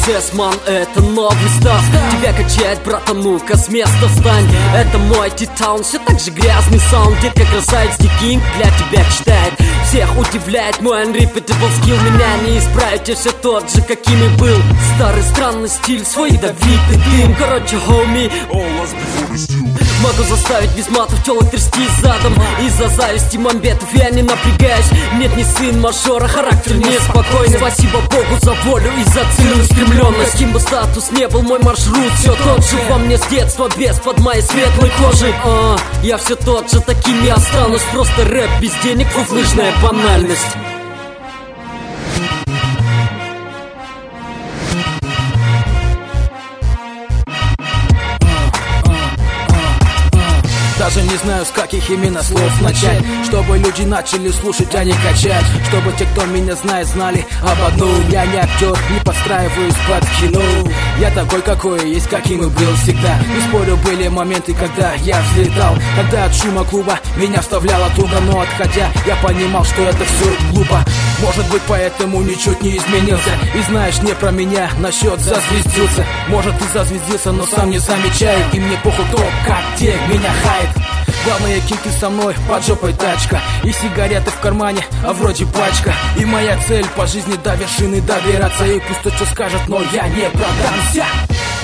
процесс, ман, это новый став. Тебя качает, братан, ну-ка с места встань. Это мой T-Town, все так же грязный саунд. Детка красавец, King для тебя читает. Всех удивляет мой unrepeatable skill. Меня не исправить, я все тот же, каким и был. Старый странный стиль, свой ядовитый дым. Короче, homie, могу заставить без матов телок трясти задом. Из-за зависти мамбетов я не напрягаюсь. Нет, не сын мажора, характер неспокойный. Спасибо Богу за волю и за целеустремленность. Каким бы статус не был мой маршрут, все тот же во мне с детства, без под моей светлой кожей. Я все тот же, таким и останусь. Просто рэп без денег, фуфлыжная банальность. Даже не знаю, с каких именно слов начать, чтобы люди начали слушать, а не качать. Чтобы те, кто меня знает, знали об одном: я не актер, не подстраиваюсь под кино. Я такой, какой есть, каким и был всегда. Не спорю, были моменты, когда я взлетал, когда от шума клуба меня вставляло туго. Но отходя, я понимал, что это все глупо. Может быть, поэтому ничуть не изменился. И знаешь, не про меня насчет зазвездился. Может, ты зазвездился, но сам не замечаю. И мне похуй то, как те меня хает. Главное, кем ты со мной, под жопой тачка и сигареты в кармане, а вроде пачка. И моя цель по жизни до вершины добираться. И пусть кто что скажет, но я не продамся.